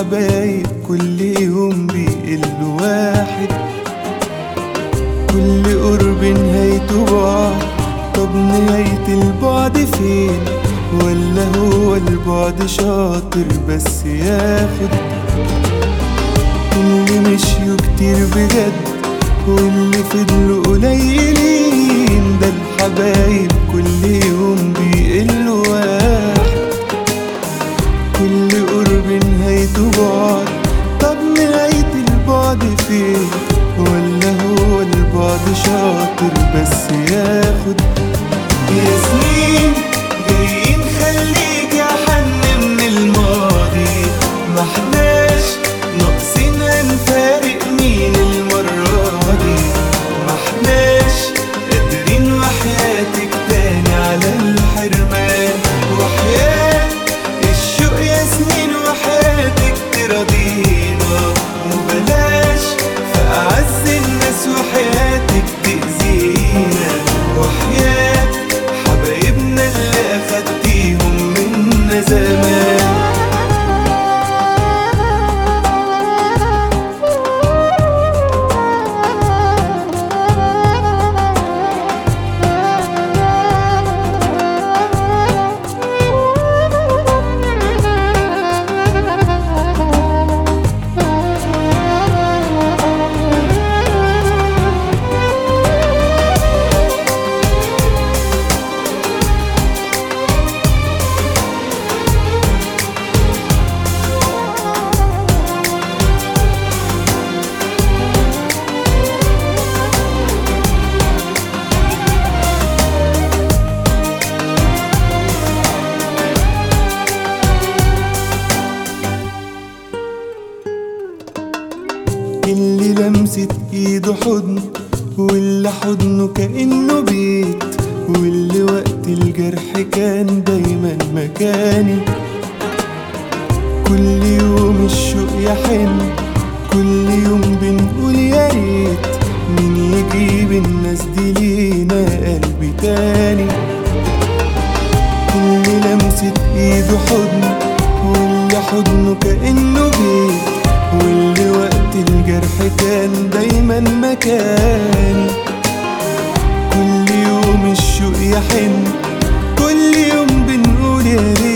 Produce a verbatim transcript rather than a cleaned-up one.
الحبايب كل يوم بيقل واحد، كل قرب نهايته بعد. طب نهاية البعد فين؟ ولا هو البعد شاطر بس ياخد؟ اللي مشيوا كتير بجد واللي فضلوا قليلين، ده الحبايب كل يوم بيقلوا واحد، كل قرب نهايته بعد. طب نهاية البعد فين؟ ولا هو البعد شاطر بس ياخد؟ يا سنين جايين خليك يا حن من الماضي، ما احناش ناقصين هنفارق مين المرة دي، ما احناش قادرين وحياتك تاني على الحرمان، وحياة الشوق يا سنين وحياتك تراضينا، وبلاش في أعز الناس وحياتك تأذينا، وحياة حبايبنا اللي أخدتيهم منا زمان. اللي لمست ايده حضن، واللي حضنه كأنه بيت، واللي وقت الجرح كان دايما مكاني، كل يوم الشوق يحن، كل يوم بنقول يا ريت مين يجيب الناس دي لينا قلبي تاني. اللي لمست ايده حضن، واللي حضنه كأنه بيت، واللي وقت الجرح كان دايما مكاني، كل يوم الشوق يحن، كل يوم بنقول يا ريت